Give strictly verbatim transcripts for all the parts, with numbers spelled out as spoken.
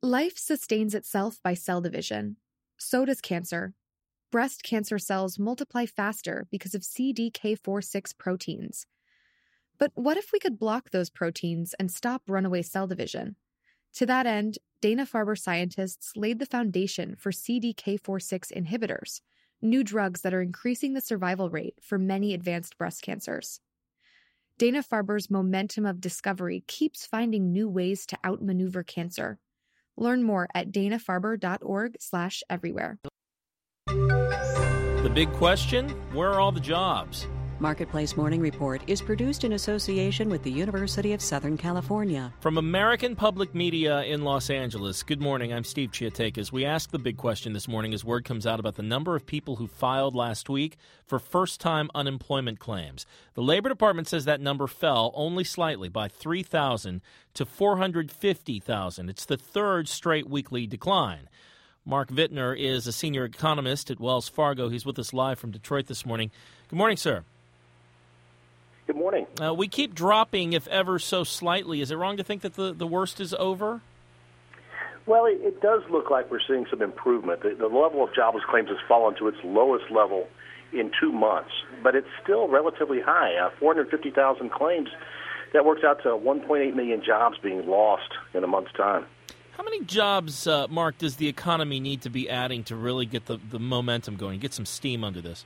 Life sustains itself by cell division. So does cancer. Breast cancer cells multiply faster because of C D K four six proteins. But what if we could block those proteins and stop runaway cell division? To that end, Dana-Farber scientists laid the foundation for C D K four six inhibitors, new drugs that are increasing the survival rate for many advanced breast cancers. Dana-Farber's momentum of discovery keeps finding new ways to outmaneuver cancer. Learn more at dana-farber.org slash everywhere. The big question, where are all the jobs? Marketplace Morning Report is produced in association with the University of Southern California. From American Public Media in Los Angeles, good morning. I'm Steve Chiatakis. We asked the big question this morning as word comes out about the number of people who filed last week for first-time unemployment claims. The Labor Department says that number fell only slightly by three thousand to four hundred fifty thousand. It's the third straight weekly decline. Mark Vittner is a senior economist at Wells Fargo. He's with us live from Detroit this morning. Good morning, sir. Good morning. Uh, we keep dropping, if ever so slightly. Is it wrong to think that the, the worst is over? Well, it, it does look like we're seeing some improvement. The, the level of jobless claims has fallen to its lowest level in two months, but it's still relatively high. Uh, four hundred fifty thousand claims. That works out to one point eight million jobs being lost in a month's time. How many jobs, uh, Mark, does the economy need to be adding to really get the, the momentum going, get some steam under this?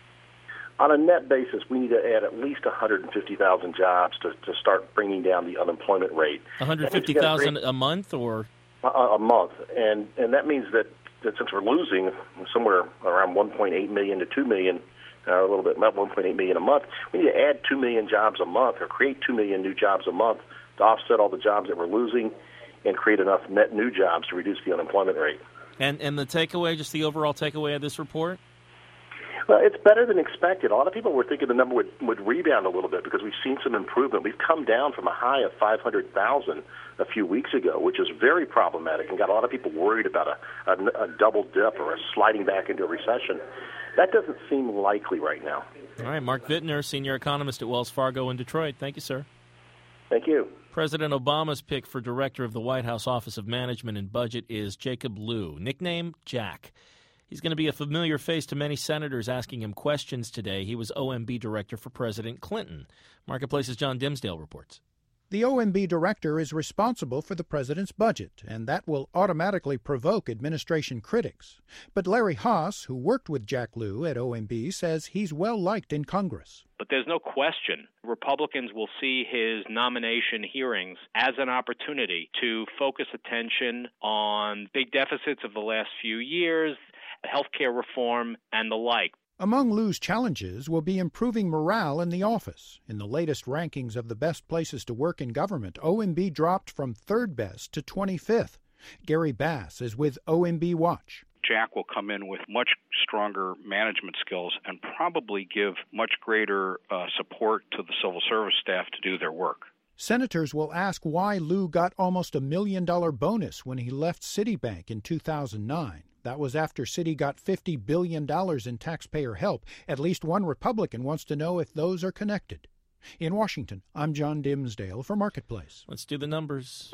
On a net basis, we need to add at least one hundred fifty thousand jobs to, to start bringing down the unemployment rate. one hundred fifty thousand a month, or a, a month, and and that means that, that since we're losing somewhere around one point eight million to two million, uh, a little bit about one point eight million a month, we need to add two million jobs a month, or create two million new jobs a month to offset all the jobs that we're losing, and create enough net new jobs to reduce the unemployment rate. And and the takeaway, just the overall takeaway of this report? Well, it's better than expected. A lot of people were thinking the number would, would rebound a little bit because we've seen some improvement. We've come down from a high of five hundred thousand a few weeks ago, which is very problematic and got a lot of people worried about a, a, a double dip or a sliding back into a recession. That doesn't seem likely right now. All right, Mark Vittner, senior economist at Wells Fargo in Detroit. Thank you, sir. Thank you. President Obama's pick for director of the White House Office of Management and Budget is Jacob Lew, nicknamed Jack. He's going to be a familiar face to many senators asking him questions today. He was O M B director for President Clinton. Marketplace's John Dimsdale reports. The O M B director is responsible for the president's budget, and that will automatically provoke administration critics. But Larry Haas, who worked with Jack Lew at O M B, says he's well-liked in Congress. But there's no question Republicans will see his nomination hearings as an opportunity to focus attention on big deficits of the last few years, healthcare reform, and the like. Among Lew's challenges will be improving morale in the office. In the latest rankings of the best places to work in government, O M B dropped from third best to twenty-fifth. Gary Bass is with O M B Watch. Jack will come in with much stronger management skills and probably give much greater uh, support to the civil service staff to do their work. Senators will ask why Lew got almost a million dollar bonus when he left Citibank in two thousand nine. That was after Citi got fifty billion dollars in taxpayer help. At least one Republican wants to know if those are connected. In Washington, I'm John Dimsdale for Marketplace. Let's do the numbers.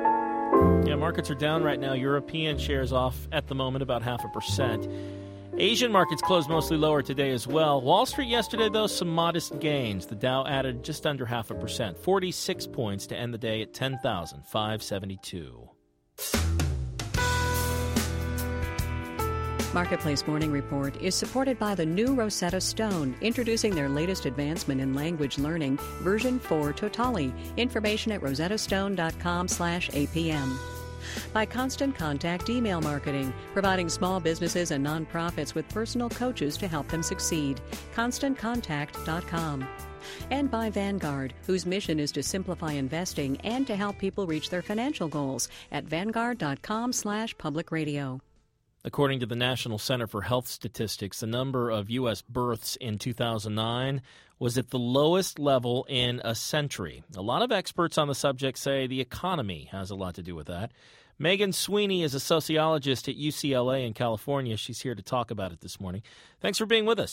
Yeah, markets are down right now. European shares off at the moment about half a percent. Asian markets closed mostly lower today as well. Wall Street yesterday, though, some modest gains. The Dow added just under half a percent, forty-six points to end the day at ten thousand five hundred seventy-two. Marketplace Morning Report is supported by the new Rosetta Stone, introducing their latest advancement in language learning, version four Totali. Information at rosettastone.com slash APM. By Constant Contact Email Marketing, providing small businesses and nonprofits with personal coaches to help them succeed. constant contact dot com. And by Vanguard, whose mission is to simplify investing and to help people reach their financial goals at vanguard.com slash public radio. According to the National Center for Health Statistics, the number of U S births in two thousand nine was at the lowest level in a century. A lot of experts on the subject say the economy has a lot to do with that. Megan Sweeney is a sociologist at U C L A in California. She's here to talk about it this morning. Thanks for being with us.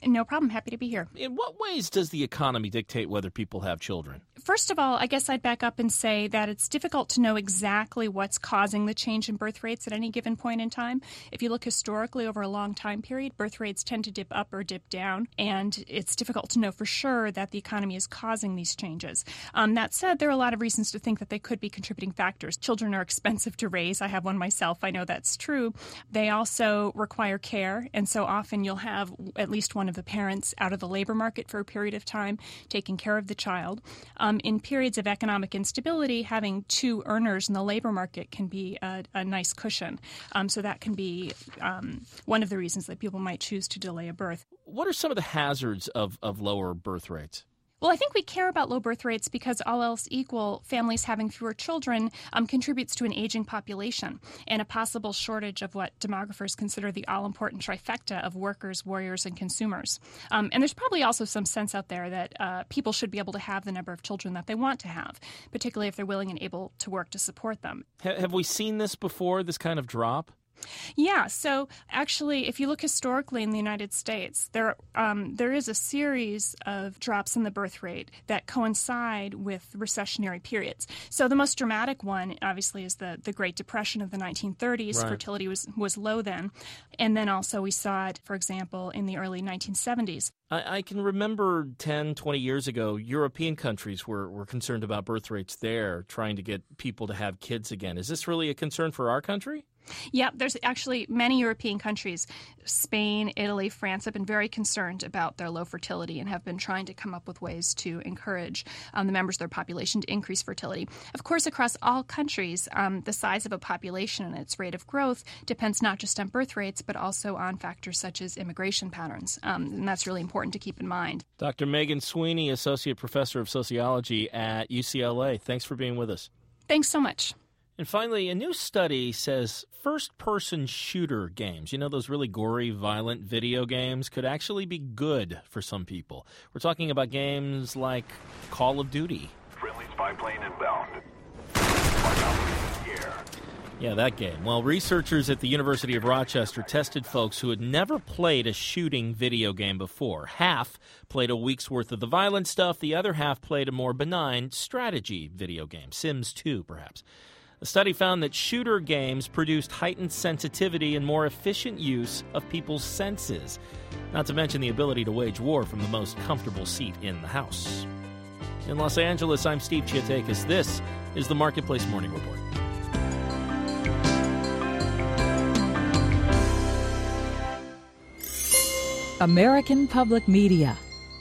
No problem. Happy to be here. In what ways does the economy dictate whether people have children? First of all, I guess I'd back up and say that it's difficult to know exactly what's causing the change in birth rates at any given point in time. If you look historically over a long time period, birth rates tend to dip up or dip down, and it's difficult to know for sure that the economy is causing these changes. Um, that said, there are a lot of reasons to think that they could be contributing factors. Children are expensive to raise. I have one myself. I know that's true. They also require care, and so often you'll have at least one of the parents out of the labor market for a period of time taking care of the child. Um, in periods of economic instability, having two earners in the labor market can be a, a nice cushion. Um, so that can be um, one of the reasons that people might choose to delay a birth. What are some of the hazards of, of lower birth rates? Well, I think we care about low birth rates because all else equal, families having fewer children um, contributes to an aging population and a possible shortage of what demographers consider the all-important trifecta of workers, warriors, and consumers. Um, and there's probably also some sense out there that uh, people should be able to have the number of children that they want to have, particularly if they're willing and able to work to support them. Ha- have we seen this before, this kind of drop? Yeah, so actually, if you look historically in the United States, there um, there is a series of drops in the birth rate that coincide with recessionary periods. So the most dramatic one, obviously, is the, the Great Depression of the nineteen thirties. Right. Fertility was, was low then. And then also we saw it, for example, in the early nineteen seventies. I, I can remember ten, twenty years ago, European countries were, were concerned about birth rates there, trying to get people to have kids again. Is this really a concern for our country? Yeah, there's actually many European countries, Spain, Italy, France, have been very concerned about their low fertility and have been trying to come up with ways to encourage um, the members of their population to increase fertility. Of course, across all countries, um, the size of a population and its rate of growth depends not just on birth rates, but also on factors such as immigration patterns. Um, and that's really important to keep in mind. Doctor Megan Sweeney, Associate Professor of Sociology at U C L A. Thanks for being with us. Thanks so much. And finally, a new study says first-person shooter games, you know, those really gory, violent video games, could actually be good for some people. We're talking about games like Call of Duty. Friendly spy plane inbound. Yeah, that game. Well, researchers at the University of Rochester tested folks who had never played a shooting video game before. Half played a week's worth of the violent stuff. The other half played a more benign strategy video game, Sims two, perhaps. The study found that shooter games produced heightened sensitivity and more efficient use of people's senses, not to mention the ability to wage war from the most comfortable seat in the house. In Los Angeles, I'm Steve Chiatakis. This is the Marketplace Morning Report. American Public Media.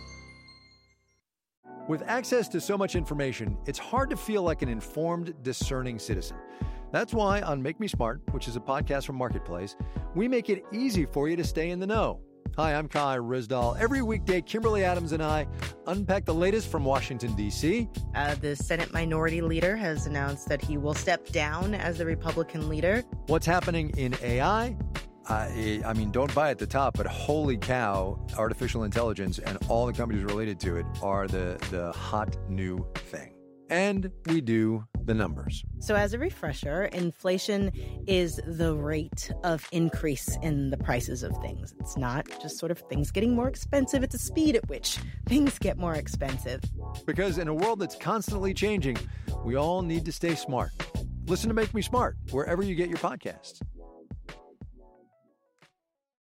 With access to so much information, it's hard to feel like an informed, discerning citizen. That's why on Make Me Smart, which is a podcast from Marketplace, we make it easy for you to stay in the know. Hi, I'm Kai Rizdal. Every weekday, Kimberly Adams and I unpack the latest from Washington, D C Uh, the Senate Minority Leader has announced that he will step down as the Republican leader. What's happening in A I? I, I mean, don't buy at the top, but holy cow, artificial intelligence and all the companies related to it are the, the hot new thing. And we do the numbers. So as a refresher, inflation is the rate of increase in the prices of things. It's not just sort of things getting more expensive. It's a speed at which things get more expensive. Because in a world that's constantly changing, we all need to stay smart. Listen to Make Me Smart wherever you get your podcasts.